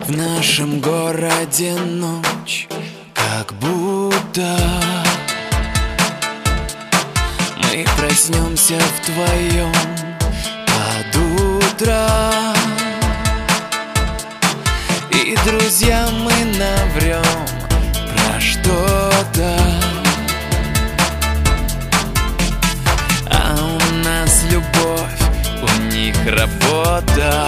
В нашем городе ночь, как будто мы проснемся вдвоем под утро. И друзьям мы наврем про что-то, а у нас любовь, у них работа.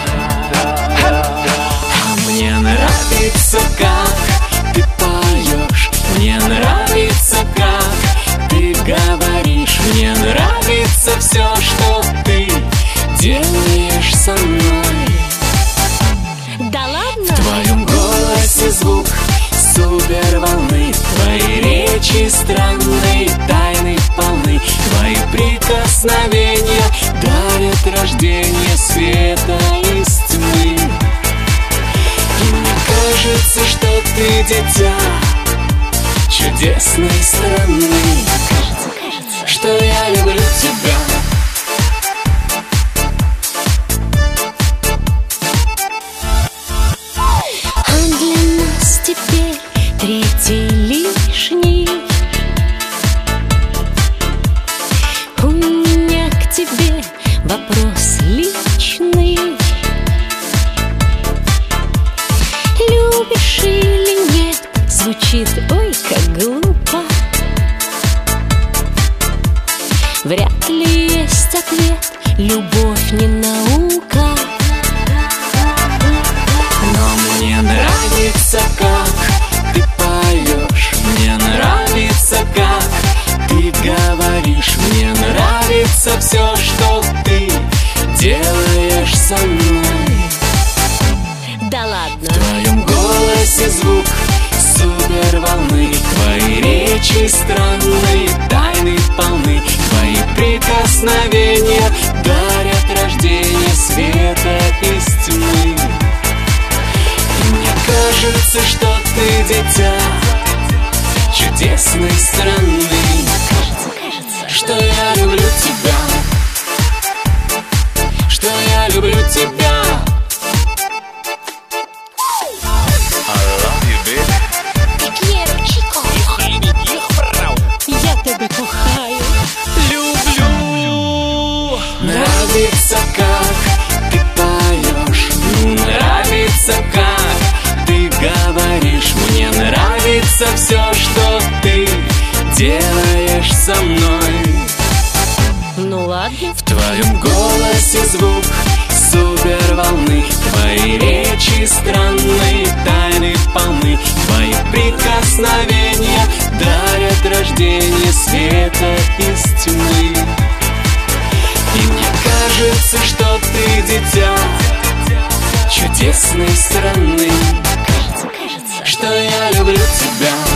Мне нравится, как ты поешь, мне нравится, как ты говоришь, мне нравится все, что ты делаешь со мной. Да ладно? В твоем голосе звук супер волны, твои речи странные, тайны полны, твои прикосновения дарят рождение света из тьмы. Кажется, что ты дитя чудесной страны. Кажется, что я люблю тебя. А для нас теперь третий лишний. У меня к тебе вопрос личный. Любишь или нет, звучит ой как глупо. Вряд ли есть ответ, любовь не наука. Но мне нравится, как ты поешь, мне нравится, как ты говоришь, мне нравится все, что ты делаешь со мной. Да ладно? В твоем голосе звук супер волны, твои речи странные, тайны полны, твои прикосновения дарят рождение света из тьмы. И мне кажется, что ты дитя чудесной страны. Кажется, что я люблю тебя, что я люблю тебя. Я тебе кохаю, люблю. Нравится, как ты поешь, нравится, как ты говоришь, мне нравится все, что ты делаешь со мной. ну ладно. В твоем голосе звук супер волны, твои речи странные, тайны полны, твои прикосновения дарят рождение света из тьмы. И мне кажется, что ты дитя чудесной страны. Кажется, что я люблю тебя.